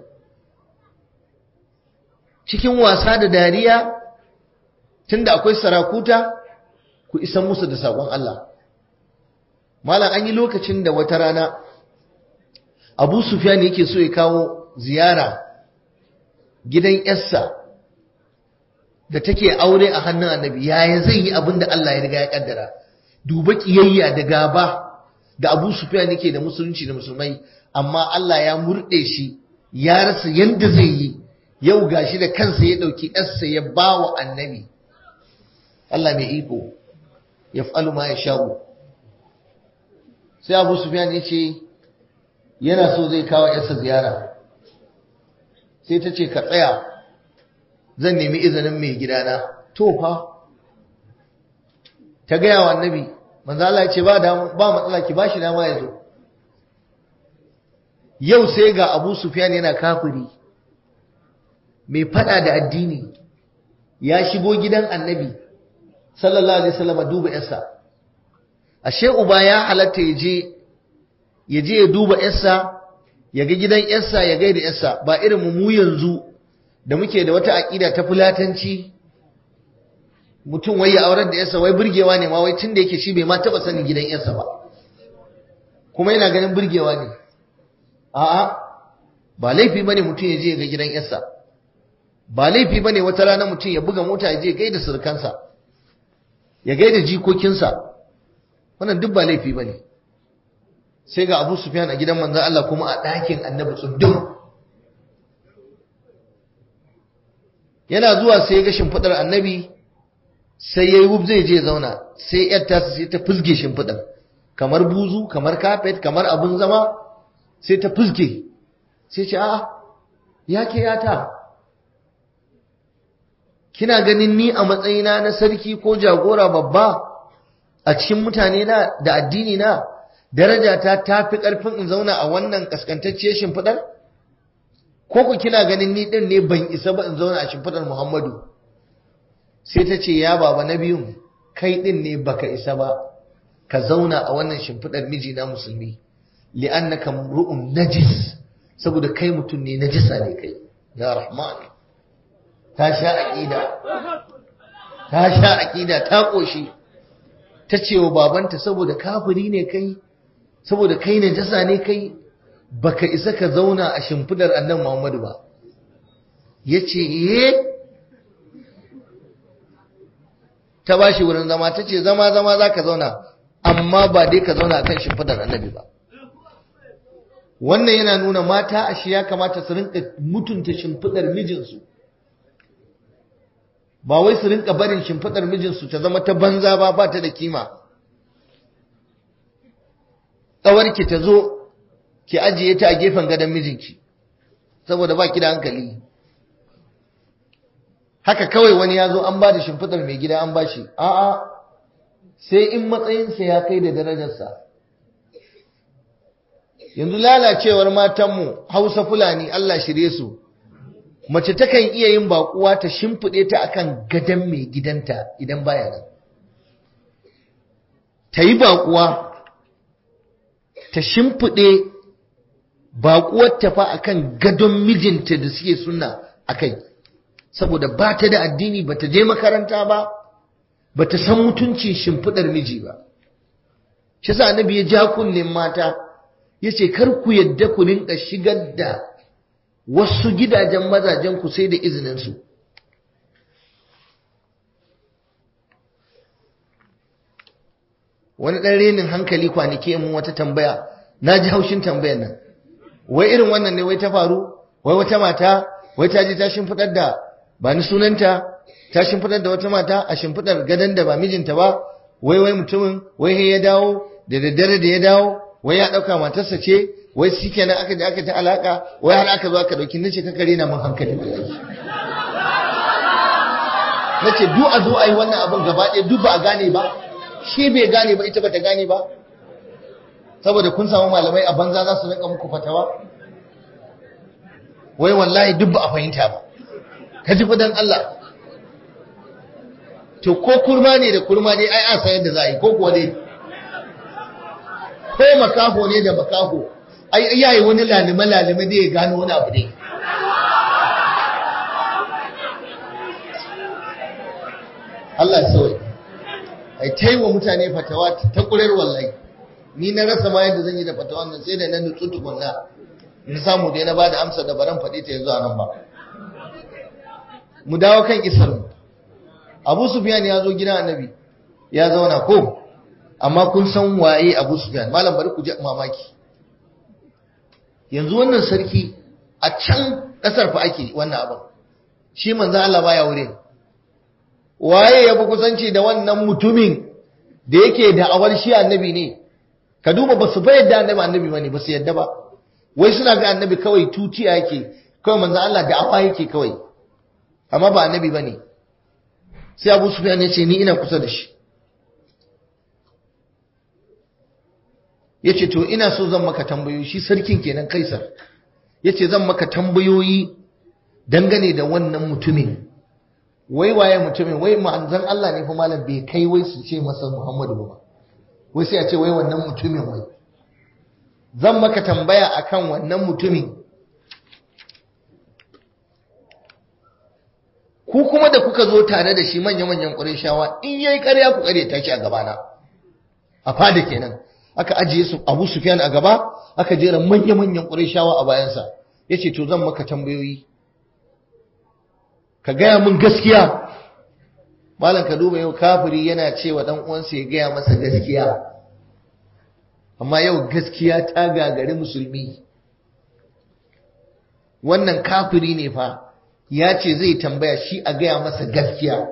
cikin wasa da dariya, tunda akwai sarakuta, ku isan musu da saƙon Allah. Malam, an yi lokacin da wata rana Abu Sufyan yake so ya kawo ziyara gidan yarsa da take aure a hannun annabi. Yaya zai yi abin da Allah ya riga ya kaddara? Duba kiyayya da gaba da Abu Sufyan yake da musulunci da musulmai, amma Allah ya murde shi, ya rasa yanda zai yi. Yau gashi da kansa ya dauki yarsa ya bawa annabi. Allah mai iko, yaf'alu ma yasha'u. Sai Abu Sufyan ya ce yana so zai kawo yarsa ziyara, sai ta ce ka tsaya, zan nemi izinin mai gidana. To fa ta gaya wa annabi, manzo Allah ya ce ba ba matsala, ki bashi dama ya zo. Yau sai ga Abu Sufyan yana kafiri, mai fada da addini, ya shigo gidan annabi sallallahu alaihi wasallam duba yarsa. Ashe uba ya halatta ya je ya je ya duba yarsa, ya ga gidan yarsa, ya gaida yarsa. Ba irin mu yanzu da muke da wata aqida ta fulatanci, mutum wai ya aurar da yarsa wai burgewa ne ma, wai tunda yake shi bai ma taba sanin gidan yarsa ba, kuma yana ganin burgewa ne. A'a, ba laifi bane mutum ya je ya ga gidan yarsa, ba laifi bane wata rana mutum ya buga mota ya je ya gaida surukansa, ya gaida jikokinsa, wannan duk ba laifi bane. Sai ga Abu Sufyan a gidan manzon Allah, kuma a ɗakin annabi tsundum. Yana zuwa sai ya ga shimfidar annabi, sai yayi wub zai je zauna, sai yar ta sai ta fusge shimfidar, kamar buzu, kamar carpet, kamar abun zama, sai ta fusge. Sai ce, a'a, ya ke yata, kina ganin ni a matsayina na sarki ko jagora babba a cikin mutane na da addini na, daraja ta tafi karfin in zauna a wannan kaskantacciyar shimfidar? Ko ku kina ganin ni din ne ban isa ba in zauna a shimfidar Muhammadu? Sai ta ce, ya baba na biyun, kai din ne baka isa ba ka zauna a wannan shimfidar mijina musulmi, li'annaka ru'un najis, saboda kai mutum ne najisa ne kai, ya rahman ta sha aqida ta sha aqida ta koshi ta ce wa babanta saboda kafiri ne kai saboda kai ne jasa ne kai baka isa ka zauna a shimfidar annabi Muhammadu ba yace eh ta bashi wurin zama tace zama zama zaka zauna amma ba dai ka zauna akan shimfidar annabi ba wannan yana nuna mata ashe ya kamata su rinka mutunta shimfidar mijinsu ba wai su rinka barin shimfidar mijinsu ta zama ta banza ba ba ta da kima ƙawarki ta zo ki ajiye ta a gefen gadon mijinki saboda ba ki da hankali haka kawai wani ya zo an ba da shimfidar mai gida an ba shi a'a sai in matsayinsa ya kai da darajarsa yanzu lalacewar matanmu Hausa Fulani Allah shirye su mace takan iya yin bakuwa ta shimfide ta akan gadon mai gidanta idan baya nan ta yi bakuwa ta shimfide bakuwar ta fa akan gadon mijinta da suke sunna akai saboda ba ta da addini ba ta je makaranta ba ba ta san mutuncin shimfidar miji ba shi yasa annabi ya ja kunnen mata yace kar ku yadda ku rinka shigar da wasu gidajen mazajen ku sai da izinin su wani dan renin hankali kwanaki mun wata tambaya naji haushin tambayar nan wai irin wannan ne wai ta faru wai wata mata wai ta je ta shimfidar da ba ni sunanta ta shimfidar da wata mata a shimfidar gadan da ba mijinta ba wai wai mutumin wai ya dawo da daddare da ya dawo wai ya dauka matarsa ce wai shikenan aka je aka ta alaka wai har aka zo aka dauki nace ka kare na mun hankali wallahi nace du a zo ai wannan abun gaba ɗaya duk ba a gane ba shi bai gane ba ita bata gane ba saboda kun samu malamai a banza za su rinka muku fatawa wai wallahi duk ba a fahimta ba kaji fa dan Allah to ko kurma ne da kurma dai ai a san yadda za a yi ko kuwa dai ko makaho ne da makaho ai yayi wani lalime lalime da ya gano wani abu dai Allah ya sauke ai taiwa mutane fatawa ta kurar wallahi ni na rasa ma yadda zan yi da fatawa nan sai da na nutsu tukunna in samu dai na bada amsa da baran fadi ta yanzu a nan ba mu dawo kan isar mu Abu Sufyan ya zo gidan Annabi ya zauna ko amma kun san waye Abu Sufyan malam bari ku ji mamaki yanzu wannan sarki a can kasar fa ake wannan abin shi manzo Allah baya wurin waye ya fi kusanci da wannan mutumin da yake da awar shi Annabi ne ka duba ba su bayar da Annabi Annabi bane ba su yadda ba wai suna ga Annabi kawai tutiya yake kawai manzo Allah da awa yake kawai amma ba Annabi bane sai Abu Sufyan ya ce ni ina kusa da shi yace to ina so zan maka tambayoyi shi sarkin kenan Kaisar yace zan maka tambayoyi dangane da wannan mutumin wai waye mutumin wai manzon Allah ne fa malam bai kai wai su ce masa Muhammadu ba wai sai a ce wai wannan mutumin wai zan maka tambaya akan wannan mutumin ku kuma da kuka zo tare da shi manya-manyan Qurayshawa in yayi ƙarya ku ƙare ta ki a gabana a fada kenan aka ajiye su Abu Sufyan a gaba aka jera manya-manyan Qurayshawa a bayansa yace to zan maka tambayoyi ka gaya mun gaskiya malam ka duba yau kafiri yana cewa dan uwansa ya gaya masa gaskiya amma yau gaskiya ta gagari musulmi wannan kafiri ne fa ya ce zai tambaya shi a gaya masa gaskiya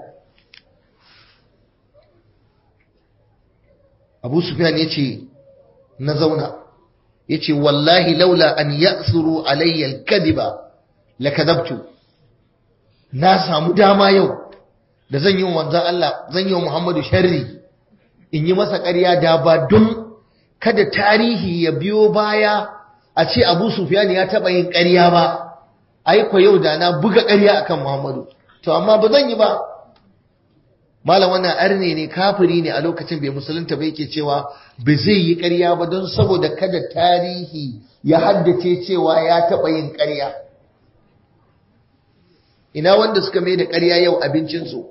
Abu Sufyan ya ce na zauna ya ce wallahi laula an ya'suru alayya al-kadhiba lakadhabtu na samu dama yau da zan yi wa manzon Allah zan yi wa Muhammadu sharri in yi masa ƙarya da ba don kada tarihi ya biyo baya a ce Abu Sufyan ya taba yin ƙarya ba ai ko yau da na buga ƙarya akan Muhammadu to amma ba zan yi ba malam wannan arne ne kafiri ne a lokacin bai musulunta ba yake cewa ba zai yi ƙarya ba don saboda kada tarihi ya haddace cewa ya taba yin ƙarya ina wanda suka mai da ƙarya yau abincinsu,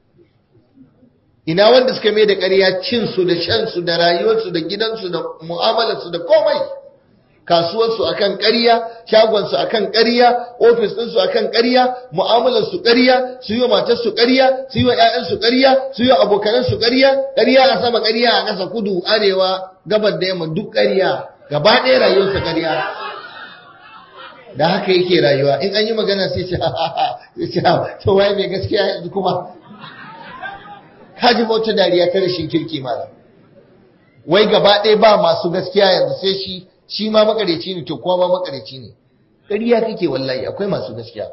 ina wanda suka mai da ƙarya cinsu da shansu da rayuwarsu da gidansu da mu'amalarsu da komai, kasuwarsu akan ƙarya, shagonsu akan ƙarya, ofis ɗinsu akan ƙarya, mu'amalarsu ƙarya, su yi wa matarsu ƙarya, su yi wa ‘ya'yansu ƙarya, su yi wa abokanansu ƙarya, ƙarya a sama, ƙarya a ƙasa, kudu, arewa, gabar da yamma, duk ƙarya, gaba ɗaya rayuwarsa ƙarya. Da haka yake rayuwa, in an yi magana sai ce, ha ha ha, ya ce, ha, to waye mai gaskiya yanzu kuma? Kaji wata dariya ta rashin kirki malam. Wai gaba ɗaya ba masu gaskiya yanzu sai shi, shi ma makareci ne, to kowa ma makareci ne. Ƙarya kake wallahi, akwai masu gaskiya.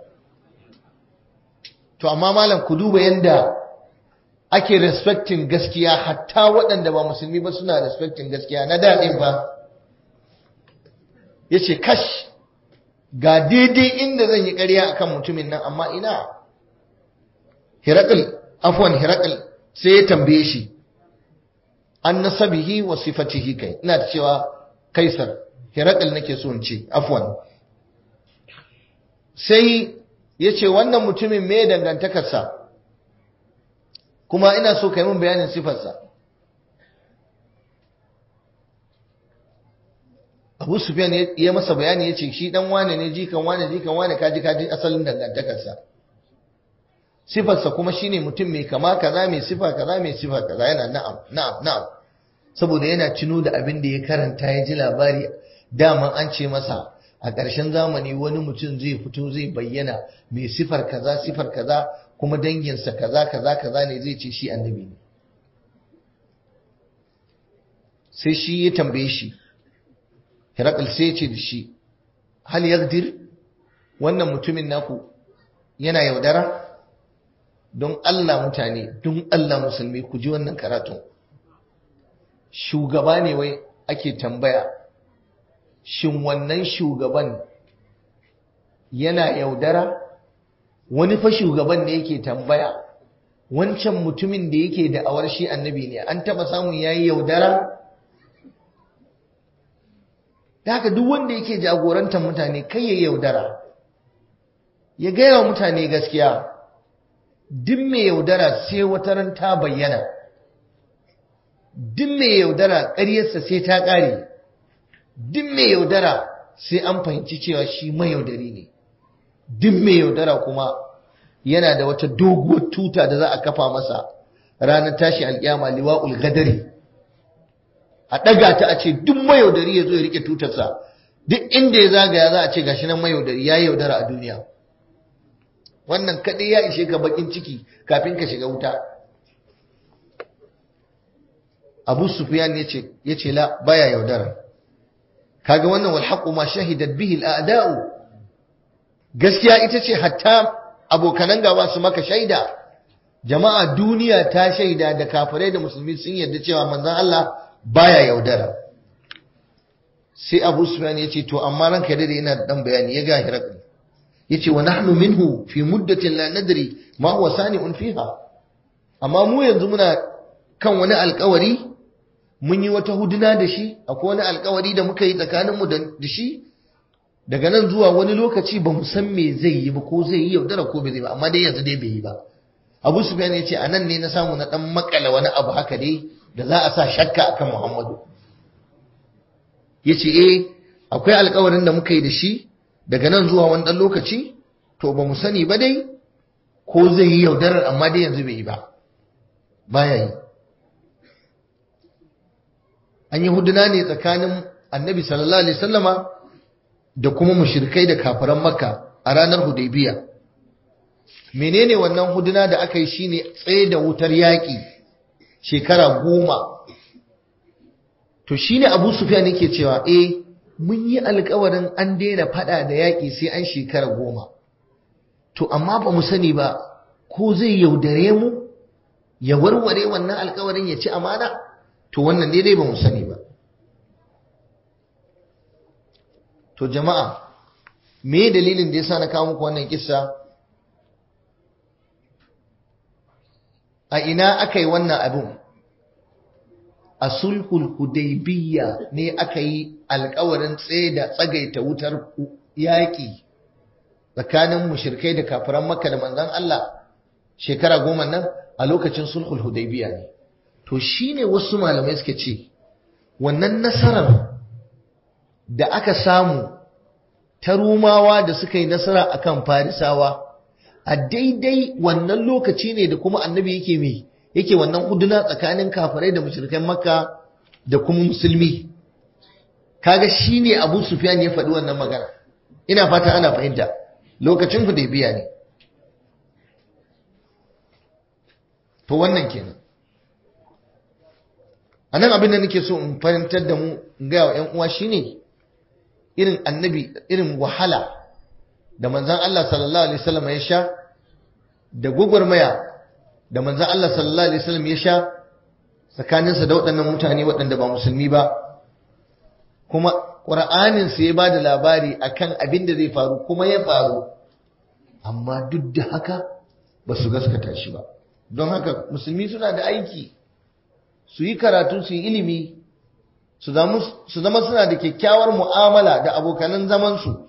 To amma malam ku duba yanda ake respecting gaskiya, hatta waɗanda ba musulmi ba suna respecting gaskiya na daɗin ba. Ya ce kash, ga daidai inda zan yi ƙarya akan mutumin nan, amma ina. Hirakul, afwan Hirakul sai ya tambaye shi, an nasabihi wa sifatihi kai, ina da cewa Kaisar, Hirakul nake so in ce, afwan. Sai ya ce wannan mutumin me dangantakarsa, kuma ina so kai mun bayanin sifarsa. Abu Sufyan ya masa bayani ya ce shi dan wane ne, jikan wane, jikan wane, kaji kaji asalin dangantakarsa. Sifarsa kuma shine mutum mai kama kaza, mai sifa kaza, mai sifa kaza. Yana na'am na'am na'am, saboda yana tuno da abin da ya karanta, ya ji labari daman an ce masa a ƙarshen zamani wani mutum zai fito zai bayyana mai sifar kaza sifar kaza, kuma danginsa kaza kaza kaza ne, zai ce shi annabi ne. Sai shi ya tambaye shi, Hirakal sai ya ce da shi, hal yaqdir, wannan mutumin naku yana yaudara? Don Allah mutane, don Allah musulmi ku ji wannan karatun. Shugaba ne wai ake tambaya, shin wannan shugaban yana yaudara? Wani fa shugaban ne yake tambaya, wancan mutumin da yake da'awar shi annabi ne, an taba samun yayi yaudara? Da haka duk wanda yake jagorantar mutane kai ya yaudara, ya gaya wa mutane gaskiya. Duk mai yaudara sai wata ran ta bayyana, duk mai yaudara ƙaryarsa sai ta ƙare, duk mai yaudara sai an fahimci cewa shi mayaudari ne, duk mai yaudara kuma yana da wata doguwar tuta da za a kafa masa ranar tashi alƙiyama, liwa'ul gadari, a ɗaga ta a ce duk mayaudari ya zo ya rike tutarsa, duk inda ya zagaya za a ce gashi nan mayaudari ya yaudara a duniya. Wannan kaɗai ya ishe ka bakin ciki kafin ka shiga wuta. Abu Sufyan yace yace la, baya yaudara. Kaga wannan wal haqu ma shahidat bihi al a'da'u, gaskiya ita ce hatta abokanan gaba su maka shaida. Jama'a duniya ta shaida da kafirai da musulmi sun yarda cewa manzon Allah baya yaudara. Sai Abu Sufyan yace to amma ranka dade ina da dan bayani, ya ga Hirakal. Yace wa nahnu minhu fi muddatin la nadri ma huwa sani'un fiha, amma mu yanzu muna kan wani alƙawari, mun yi wata huduna da shi, akwai wani alƙawari da muka yi tsakanin mu da shi, daga nan zuwa wani lokaci ba mu san me zai yi ba, ko zai yi yaudara ko bai zai ba, amma dai yanzu dai bai yi ba. Abu Sufyan yace anan ne na samu na dan makala wani abu haka dai da za a sa shakka akan Muhammadu. Yace eh akwai alƙawarin da muka yi da shi, daga nan zuwa wani ɗan lokaci, to ba mu sani ba dai ko zai yi yaudarar, amma dai yanzu bai yi ba, baya yi. An yi huduna ne tsakanin annabi sallallahu alaihi sallama da kuma mushrikai da kafiran Makka a ranar Hudaybiya. Menene wannan huduna da aka yi? Shine tsaye da wutar yaƙi shekara goma. To shine Abu Sufyan yake cewa eh mun yi alkawarin an daina fada da yaƙi sai an shekara goma, to amma ba mu sani ba ko zai yaudare mu ya warware wannan alkawarin ya ci amana, to wannan ne dai ba mu sani ba. To jama'a, me dalilin da yasa na kawo muku wannan kissa? A ina aka yi wannan abin? A sulhul Hudaybiyya ne aka yi alkawarin tsaye da tsagaita wutar yaƙi tsakanin mushrikai da kafiran Makka da manzon Allah shekara goma nan a lokacin sulhul hudaybiya ne. To shine wasu malamai suka ce wannan nasarar da aka samu ta Rumawa da suka yi nasara akan Farisawa a daidai wannan lokaci ne da kuma annabi yake mai yake wannan huduna tsakanin kafirai da mushrikan Makka da kuma musulmi. Kaga shine Abu Sufyan ya faɗi wannan magana. Ina fata ana fahimta. Lokacin Hudaybiya ne. To wannan kenan. Anan abin da nake so in fahimtar da mu in ga ƴan uwa shine irin annabi irin wahala da manzon Allah sallallahu alaihi wasallam ya sha da gugurmaya da manzon Allah sallallahu alaihi wasallam ya sha tsakaninsa da waɗannan mutane waɗanda ba musulmi ba, kuma ƙur'anin sa ya bada labari akan abin da zai faru kuma ya faru, amma duk da haka ba su gaskata shi ba. Don haka musulmi suna da aiki su yi karatu su yi ilimi su zama suna da kyakkyawar mu'amala da abokanan zamansu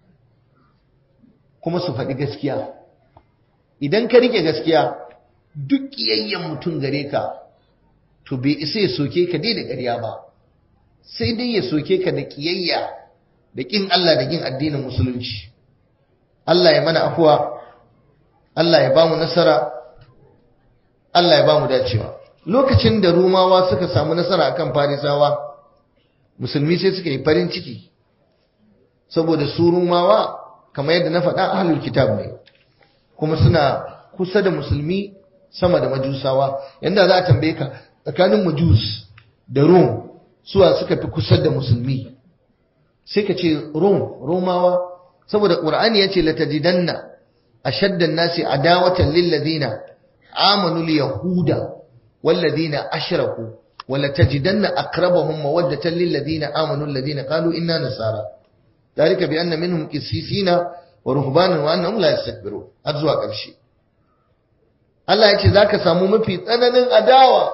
kuma su faɗi gaskiya. Idan ka rike gaskiya duk ƙiyayyen mutum gare ka to bai isa ya soke ka dai da ƙarya ba, sai dai ya soke ka da ƙiyayya da ƙin Allah da ƙin addinin musulunci. Allah ya mana afuwa, Allah ya ba mu nasara, Allah ya ba mu dacewa. Lokacin da Rumawa suka samu nasara akan Farisawa, musulmi sai suka yi farin ciki saboda su Rumawa kamar yadda na faɗa ahlul kitab ne kuma suna kusa da musulmi sama da majusawa. Yanda za a tambaye ka tsakanin majus da Rom suwa suka fi kusa da musulmi, sai ka ce Rom, Romawa, saboda Qur'ani yace latajidanna ashaddan nasi adawatan lil ladina amanu al yahuda wal ladina ashraku wala tajidanna aqrabahum mawaddatan lil ladina amanu alladhina qalu inna nasara dalika bi anna minhum qissisina wa ruhbanan wa annahum la yastakbirun. har zuwa ƙarshe Allah ya ce zaka samu mafi tsananin adawa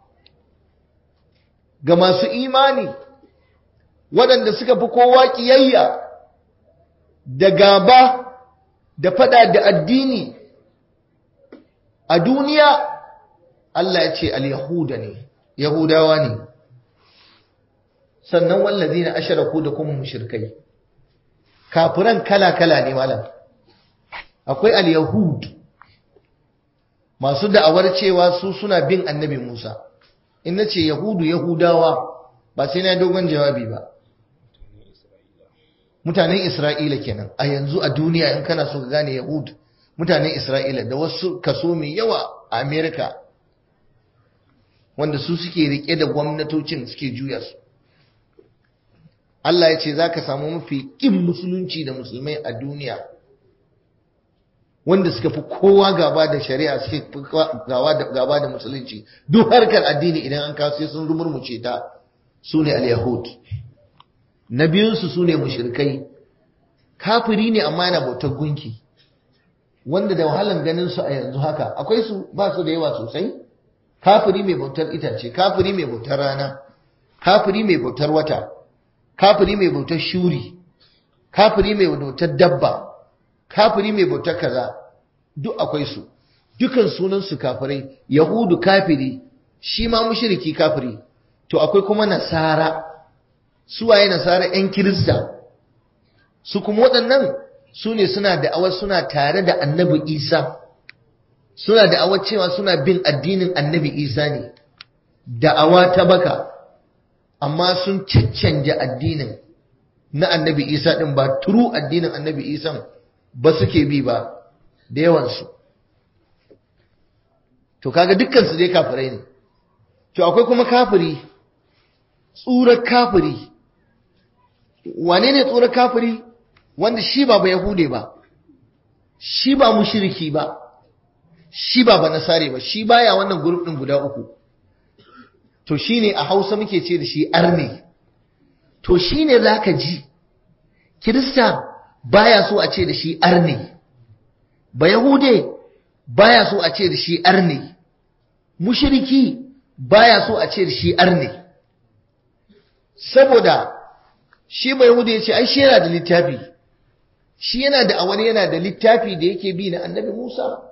ga masu imani waɗanda suka fi kowa kiyayya da gaba da fada da addini a duniya. Allah ya ce al-yahuda ne, Yahudawa ne, sannan wallazina asharaku da kuma mushrikai. Kafiran kala-kala ne malam. Akwai al-yahud masu da'awar cewa su suna bin annabi Musa. In nace yahudu Yahudawa ba sai na dogon jawabi ba. Mutanen Isra'ila kenan. A yanzu a duniya in kana so ka gane yahud, mutanen Isra'ila da wasu kaso mai yawa a America wanda su suke rike da gwamnatocin suke juya su. Allah ya ce za ka samu mafi ƙin musulunci da musulmai a duniya wanda suka fi kowa gaba da shari'a suke fi gaba da musulunci. Duk harkar addini idan an kawo sai sun rumurmuce ta, su ne al-yahud. Na biyunsu su ne mushrikai. Kafiri ne amma yana bautar gunki, wanda da wahalan ganin su a yanzu haka akwai su, ba su da yawa sosai. Kafiri mai bautar itace, kafiri mai bautar rana, kafiri mai bautar wata, kafiri mai bautar shuri, kafiri mai bautar dabba, kafiri mai bautar kaza, duk akwai su. Dukan sunan su kafirai. Yahudu kafiri, shi ma mushriki kafiri. To akwai kuma nasara. Su waye nasara? ƴan Kirista. Su kuma waɗannan su ne suna da'awar suna tare da Annabi Isa. Suna da'awar cewa suna bin addinin Annabi Isa ne. Da'awa ta baka. Amma sun caccanja addinin na Annabi Isa din, ba turu addinin Annabi Isa ba suke bi ba da yawansu. To kaga dukkan su dai kafirai ne. To akwai kuma kafiri, tsurar kafiri. Wane ne tsurar kafiri? Wanda shi ba ba Yahude ba, shi ba mushriki ba, shi ba ba Nasare ba, shi baya wannan group din guda uku. To shine a Hausa muke ce da shi arne. To shine zaka ji Kirista baya so a ce da shi arne, ba Yahude baya so a ce da shi arne, mushriki baya so a ce da shi arne. Saboda shi ba Yahude yace ai shi yana da littafi, shi yana da awar yana da littafi da yake bi na annabi Musa.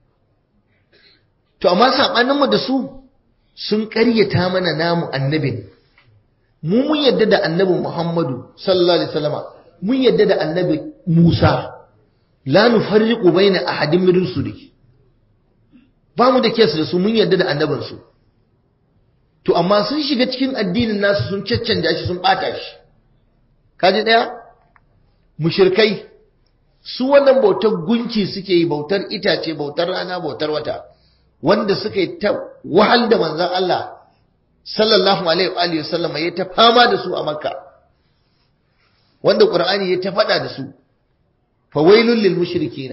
To amma saɓaninmu da su sun ƙaryata mana namu annabin. Mu mun yadda da annabi Muhammadu sallallahu alaihi wasallama, mun yadda da annabi Musa. La nufarriqu baina ahadin min rusuli. Ba mu da kesu da su, mun yadda da annabin su. To amma sun shiga cikin addinin nasu sun caccanja shi sun bata shi. Kaji daya? Mushrikai su wannan bautar gunki suke yi, bautar itace, bautar rana, bautar wata, wanda suka yi ta wahal da manzon Allah sallallahu alaihi wa alihi wasallam ya ta fama da su a Makka, wanda Qur'ani ya ta faɗa da su. fawailul lil mushrikina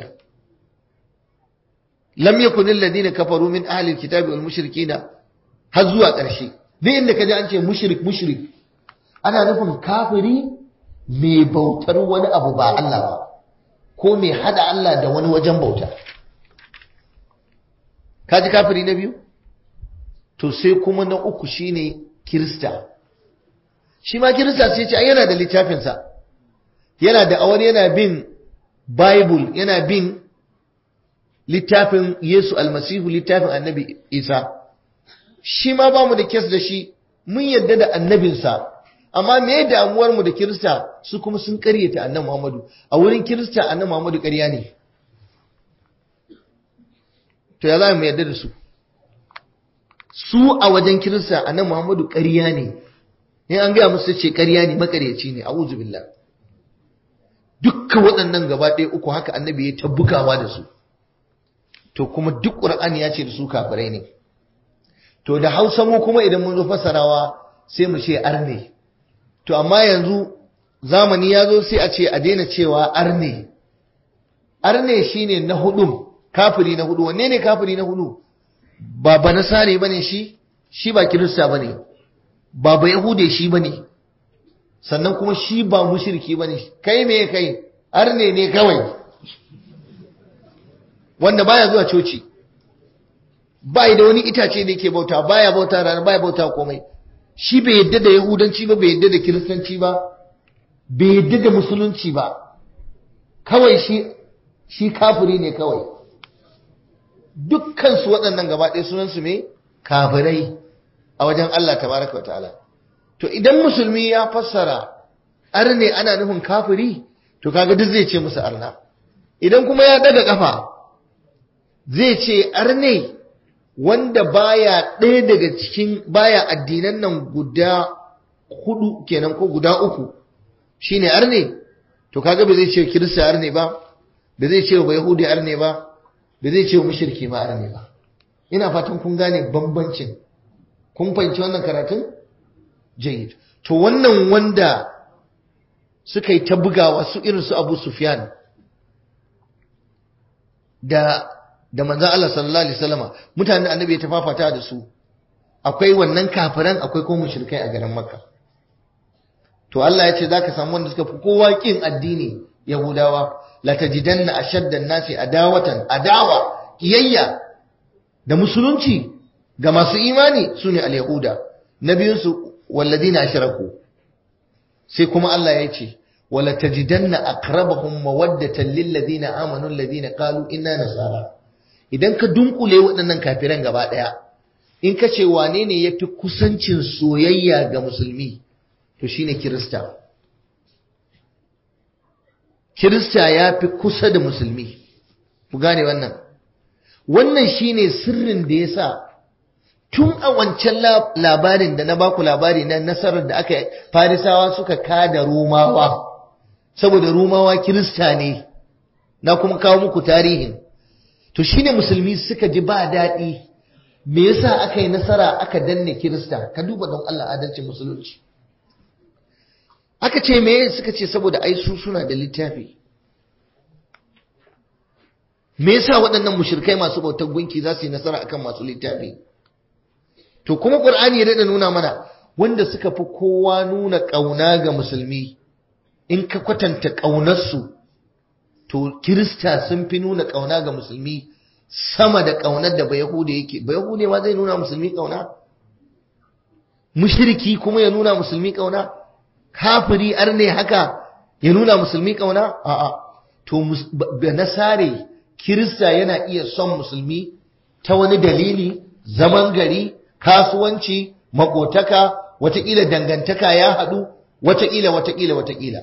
lam yakun alladhina kafaru min ahli alkitabi wal mushrikina, har zuwa ƙarshe. Duk inda kaji an ce mushrik mushrik ana nufin kafiri mai bautar wani abu ba Allah ba, ko mai hada Allah da wani wajen bauta. Kaji kafiri na biyu? To sai kuma na uku shine Kirista. Shi ma Kirista sai ce ai yana da littafinsa, yana da awar yana bin Bible, yana bin littafin Yesu almasihu, littafin annabi Isa. Shi ma ba mu da kes da shi, mun yadda da annabinsa. Amma me damuwar mu da Kirista? Su kuma sun ƙaryata annabi Muhammadu. A wurin Kirista annabi Muhammadu ƙarya ne. To ya za mu yadda da su? Su a wajen Kirista annabi Muhammadu ƙarya ne. In an gaya musu ce ƙarya ne, makaryaci ne, a'udhu billah. Dukkan waɗannan gaba ɗaya uku haka annabi ya tabbukawa da su. To kuma duk Qur'ani ya ce da su kafirai ne. To da Hausa mu kuma idan mun zo fasarawa sai mu ce arne. To amma yanzu zamani ya zo sai a ce a daina cewa arne. Arne shine na hudu, kafiri na hudu. Wanne ne kafiri na hudu? Ba ba nasare bane shi, shi ba Kirista bane. Ba ba Yahude shi bane. Sannan kuma shi ba mushriki bane. Kai me kai? Arne ne kawai. Wanda baya zuwa coci. Bai da wani itace da yake bauta, baya bauta rana, baya bauta komai. Shi bai yadda da Yahudanci ba, bai yadda da Kiristanci ba, bai yadda da Musulunci ba. Kawai shi shi kafiri ne kawai. Dukkan su waɗannan gaba ɗaya sunan su me? Kafirai a wajen Allah tabaraka wa ta'ala. To idan musulmi ya fassara arne ana nufin kafiri, to kaga duk zai ce musu arna. Idan kuma ya daga kafa zai ce arne wanda baya ɗaya daga cikin baya addinan nan guda hudu kenan ko guda uku shine arne, to kaga ba zai ce Kirista arne ba, ba zai ce ba Yahudi arne ba, ba zai ce mushriki ma arne ba. Ina fatan kun gane bambancin. Kun fahimci wannan karatun? Jayyid. To wannan wanda suka yi ta bugawa su irin su Abu Sufyan da da manzon Allah sallallahu alaihi wasallama, mutanen annabi ya tafafata da su, akwai wannan kafiran, akwai ko mushrikai a garin Makka. To Allah ya ce zaka samu wanda suka fi kowa kin addini, Yahudawa. La tajidanna ashaddan nasi adawatan, adawa kiyayya da musulunci ga masu imani sune al-yahuda. Nabiyun su walladina ashraku. Sai kuma Allah ya ce wala tajidanna aqrabahum mawaddatan lil ladina amanu alladina qalu inna nasara. Idan ka dunkule waɗannan kafiran gaba ɗaya, in ka ce wane ne ya fi kusancin soyayya ga musulmi, to shine Kirista. Kirista ya fi kusa da musulmi. Ku gane wannan. Wannan shine sirrin da ya sa tun a wancan labarin da na baku labari na nasarar da aka Farisawa suka kada Romawa, saboda Romawa Kirista ne, na kuma kawo muku tarihin. To shine musulmi suka ji ba daɗi, me yasa aka yi nasara aka danne Kirista? Ka duba don Allah adalcin musulunci. Aka ce me? Suka ce saboda ai su suna da littafi. Me yasa waɗannan mushrikai masu bautar gunki za su yi nasara akan masu littafi? To kuma Qur'ani ya daɗa nuna mana wanda suka fi kowa nuna ƙauna ga musulmi, in ka kwatanta ƙaunarsu, to Kirista sun fi nuna ƙauna ga musulmi sama da ƙaunar da Bayahude yake. Bayahude ma zai nuna musulmi ƙauna? Mushriki kuma ya nuna musulmi ƙauna? Kafiri arne haka ya nuna musulmi ƙauna? A'a. to nasare kirista yana iya son musulmi ta wani dalili, zaman gari, kasuwanci, makotaka, wataƙila dangantaka ya haɗu, wataƙila wataƙila wataƙila.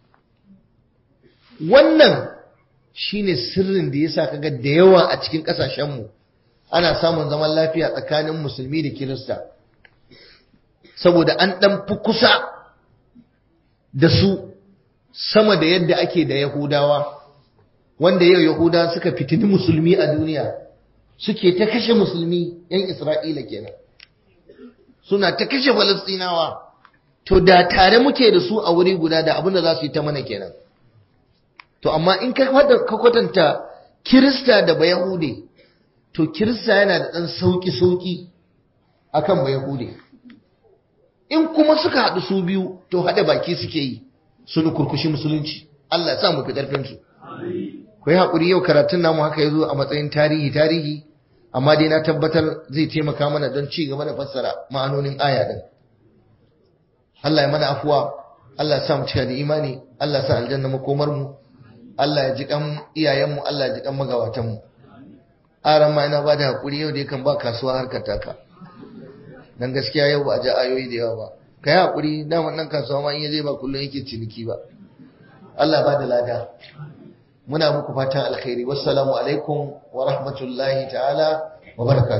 Wannan shine sirrin da yasa kaga da yawa a cikin ƙasashenmu ana samun zaman lafiya tsakanin musulmi da kirista, saboda an ɗan fi kusa da su sama da yadda ake da Yahudawa, wanda yau Yahudawa suka fitini musulmi a duniya, suke ta kashe musulmi, ‘yan Isra'ila kenan, suna ta kashe Falastinawa. To da tare muke da su a wuri guda da abin da za su yi ta mana kenan. To amma in ka kwatanta Kirista da Bayahude, to Kirista yana da ɗan sauƙi-sauƙi akan Bayahude. In kuma suka haɗu su biyu, to haɗa baki suke yi, su kurkushi musulunci. Allah ya sa mu fi ƙarfinsu. Ku yi haƙuri, yau karatun namu haka ya zo a matsayin tarihi tarihi, amma dai na tabbatar zai taimaka mana don ci gaba da fassara ma'anonin aya ɗin. Allah ya mana afuwa, Allah ya sa mu cika da imani, Allah ya sa aljanna makomar mu, Allah ya ji kan iyayenmu, Allah ya ji kan magawatanmu. Aran ma ina ba da haƙuri yau da yakan ba kasuwa harkar taka. Dan gaskiya yau ba a ji ayoyi da yawa ba. Kai haƙuri, daman nan kasuwa ma in ya zai ba kullum yake ciniki ba. Allah ba da lada. Muna muku fatan alkhairi. Wassalamu alaikum wa rahmatullahi ta'ala wa barakatuh.